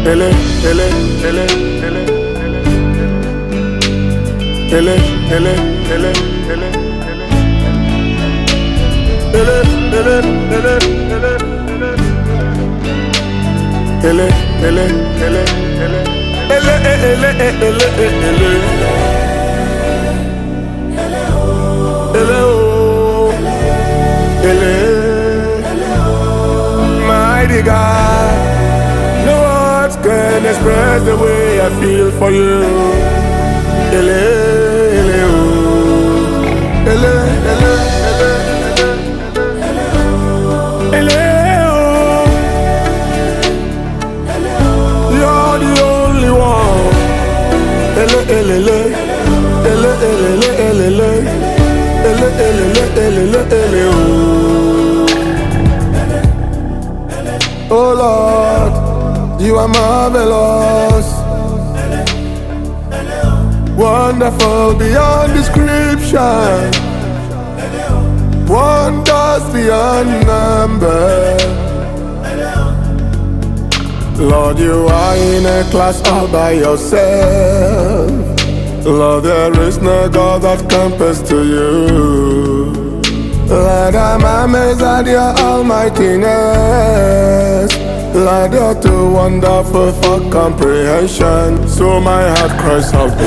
ele, ele, ele, ele, ele, ele, ele, ele, mighty God, no words can express the way I feel for you. Ele, ele, oh, ele, ele, ele, oh. You're the only one. Ele, ele, ele, ele, ele, ele, ele, ele, ele, ele, oh. Oh Lord, you are marvelous, wonderful beyond description, wonders beyond number. Lord, you are in a class all by yourself. Lord, there is no God that compares to you. Lord, I'm amazed at your almightiness. Lord, you're too wonderful for comprehension. So my heart cries out,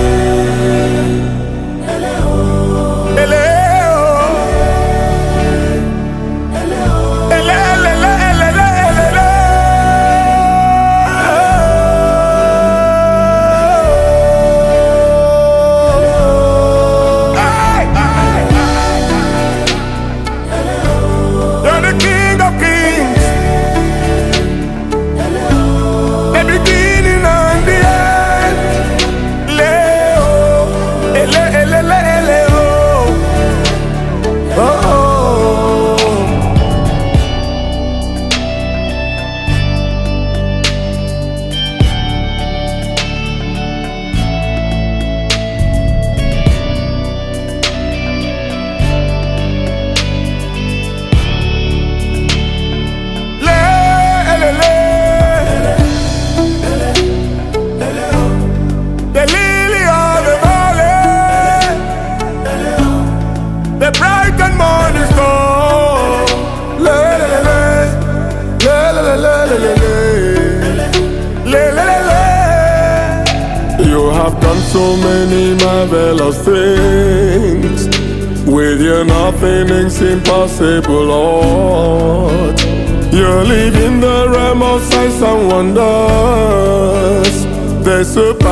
you have done so many marvelous things. With you nothing is impossible, Lord. You live in the realm of signs and wonders. The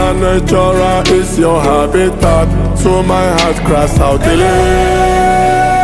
supernatural is your habitat. So my heart cries out,